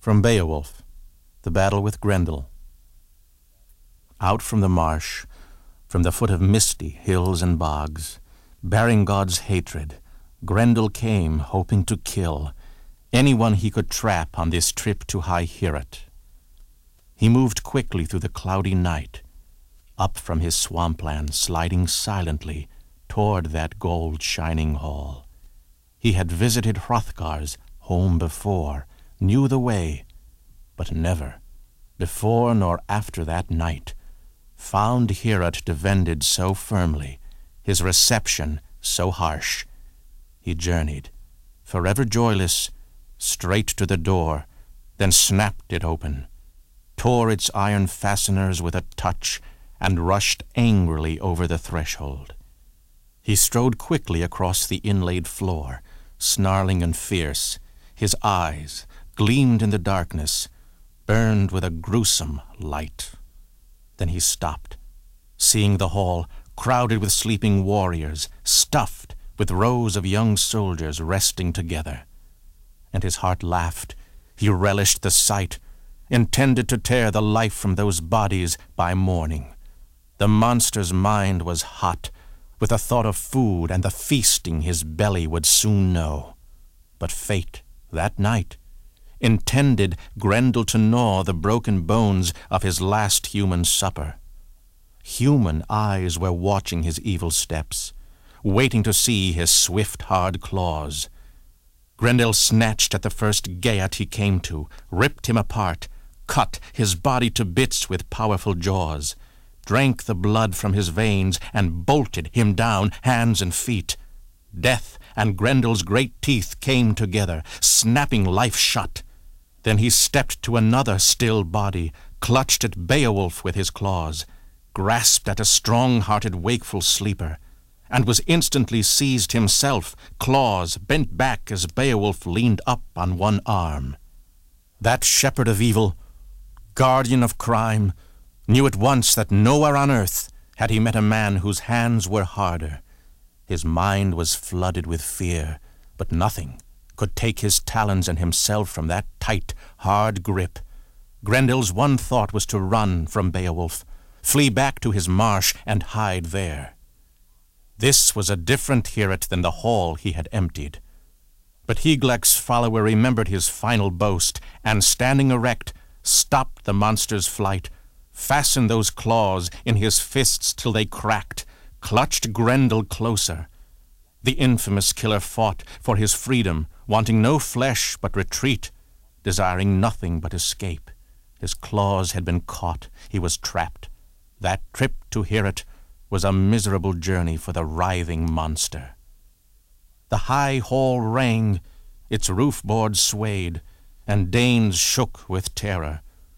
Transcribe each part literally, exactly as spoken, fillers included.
From Beowulf, the battle with Grendel. Out from the marsh, from the foot of misty hills and bogs, bearing God's hatred, Grendel came, hoping to kill anyone he could trap on this trip to High Heorot. He moved quickly through the cloudy night, up from his swampland, sliding silently toward that gold-shining hall. He had visited Hrothgar's home before, knew the way, but never, before nor after that night, found Heorot defended so firmly, his reception so harsh. He journeyed, forever joyless, straight to the door, then snapped it open, tore its iron fasteners with a touch, and rushed angrily over the threshold. He strode quickly across the inlaid floor, snarling and fierce. His eyes gleamed in the darkness, burned with a gruesome light. Then he stopped, seeing the hall crowded with sleeping warriors, stuffed with rows of young soldiers resting together. And his heart laughed. He relished the sight, intended to tear the life from those bodies by morning. The monster's mind was hot with the thought of food and the feasting his belly would soon know. But fate, that night, intended Grendel to gnaw the broken bones of his last human supper. Human eyes were watching his evil steps, waiting to see his swift, hard claws. Grendel snatched at the first Geat he came to, ripped him apart, cut his body to bits with powerful jaws, drank the blood from his veins, and bolted him down hands and feet. Death and Grendel's great teeth came together, snapping life shut. Then he stepped to another still body, clutched at Beowulf with his claws, grasped at a strong-hearted wakeful sleeper, and was instantly seized himself, claws bent back as Beowulf leaned up on one arm. That shepherd of evil, guardian of crime, knew at once that nowhere on earth had he met a man whose hands were harder. His mind was flooded with fear, but nothing could take his talons and himself from that tight, hard grip. Grendel's one thought was to run from Beowulf, flee back to his marsh and hide there. This was a different Heorot than the hall he had emptied. But Hygelac's follower remembered his final boast, and standing erect, stopped the monster's flight, fastened those claws in his fists till they cracked, clutched Grendel closer. The infamous killer fought for his freedom, wanting no flesh but retreat, desiring nothing but escape. His claws had been caught, he was trapped. That trip to Heorot was a miserable journey for the writhing monster. The high hall rang, its roof boards swayed, and Danes shook with terror.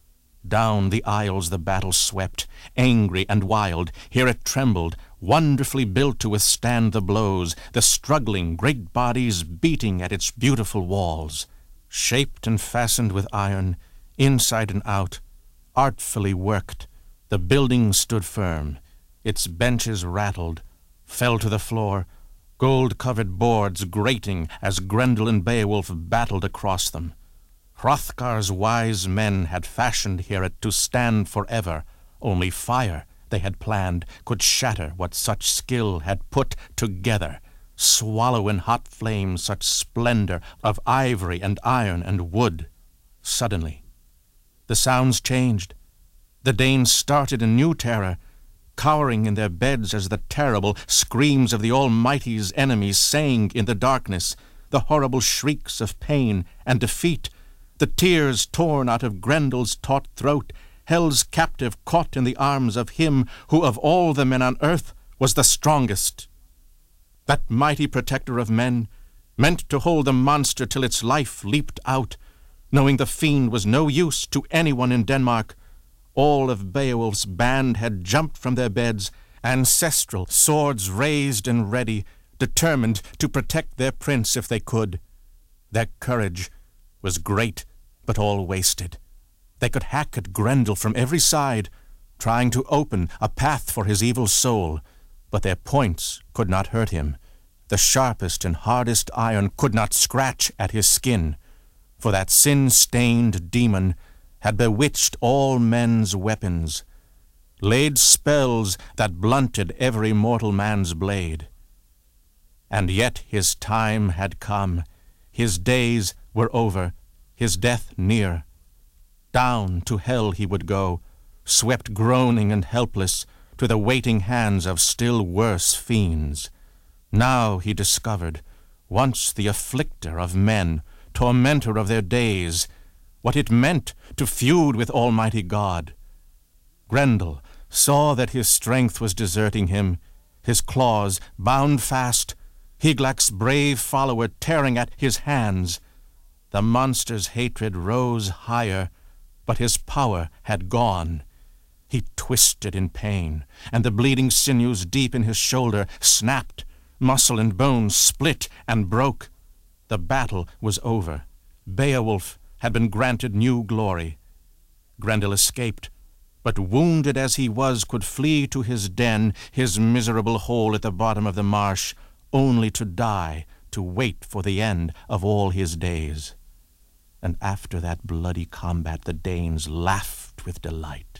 Down the aisles the battle swept, angry and wild. Heorot trembled, wonderfully built to withstand the blows, the struggling great bodies beating at its beautiful walls. Shaped and fastened with iron, inside and out, artfully worked, the building stood firm. Its benches rattled, fell to the floor, gold-covered boards grating as Grendel and Beowulf battled across them. Hrothgar's wise men had fashioned Heorot to stand forever. Only fire, they had planned, could shatter what such skill had put together, swallow in hot flames such splendor of ivory and iron and wood. Suddenly, the sounds changed. The Danes started in new terror, cowering in their beds as the terrible screams of the Almighty's enemies sang in the darkness, the horrible shrieks of pain and defeat, the tears torn out of Grendel's taut throat, Hel's captive caught in the arms of him who of all the men on earth was the strongest. That mighty protector of men, meant to hold the monster till its life leaped out, knowing the fiend was no use to anyone in Denmark. All of Beowulf's band had jumped from their beds, ancestral swords raised and ready, determined to protect their prince if they could. Their courage was great, but all wasted. They could hack at Grendel from every side, trying to open a path for his evil soul, but their points could not hurt him. The sharpest and hardest iron could not scratch at his skin. for that sin-stained demon had bewitched all men's weapons, laid spells that blunted every mortal man's blade. And yet his time had come, his days were over, his death near. Down to hell he would go, swept groaning and helpless to the waiting hands of still worse fiends. Now he discovered, once the afflicter of men, tormentor of their days, what it meant to feud with Almighty God. Grendel saw that his strength was deserting him, his claws bound fast, Hygelac's brave follower tearing at his hands. The monster's hatred rose higher, but his power had gone. He twisted in pain, and the bleeding sinews deep in his shoulder snapped, muscle and bone split and broke. The battle was over. Beowulf had been granted new glory. Grendel escaped, but wounded as he was, could flee to his den, his miserable hole at the bottom of the marsh, only to die, to wait for the end of all his days. And after that bloody combat the Danes laughed with delight.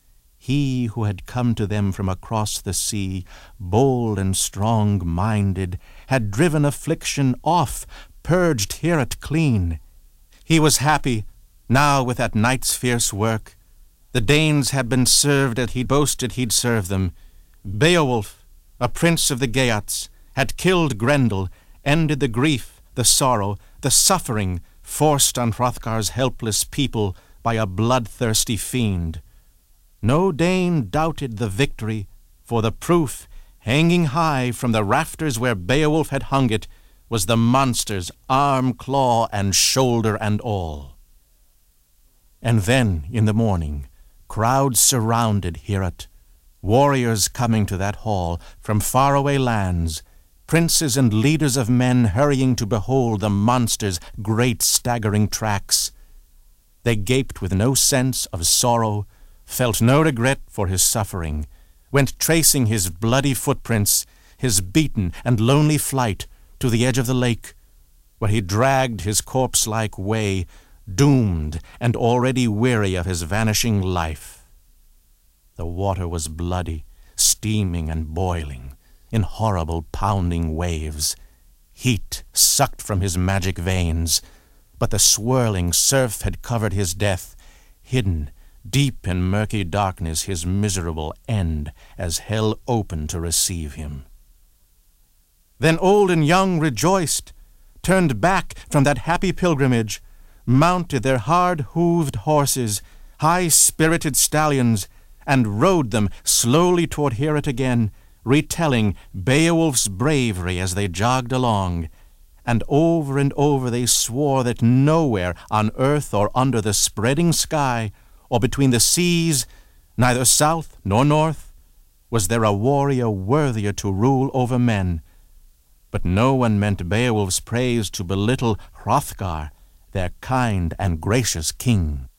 He who had come to them from across the sea, bold and strong-minded, had driven affliction off, purged Heorot clean. He was happy, now with that night's fierce work. The Danes had been served as he boasted he'd serve them. Beowulf, a prince of the Geats, had killed Grendel, ended the grief, the sorrow, the suffering forced on Hrothgar's helpless people by a bloodthirsty fiend. No Dane doubted the victory, for the proof, hanging high from the rafters where Beowulf had hung it, was the monster's arm, claw, and shoulder and all. And then, in the morning, crowds surrounded Heorot, warriors coming to that hall from faraway lands, princes and leaders of men hurrying to behold the monster's great staggering tracks. They gaped with no sense of sorrow, felt no regret for his suffering, went tracing his bloody footprints, his beaten and lonely flight, to the edge of the lake, where he dragged his corpse-like way, doomed and already weary of his vanishing life. The water was bloody, steaming and boiling, in horrible pounding waves. Heat sucked from his magic veins, but the swirling surf had covered his death, hidden deep in murky darkness his miserable end, as hell opened to receive him. Then old and young rejoiced, turned back from that happy pilgrimage, mounted their hard-hooved horses, high-spirited stallions, and rode them slowly toward Heorot again, retelling Beowulf's bravery as they jogged along. And over and over they swore that nowhere on earth or under the spreading sky, or between the seas, neither south nor north, was there a warrior worthier to rule over men. But no one meant Beowulf's praise to belittle Hrothgar, their kind and gracious king.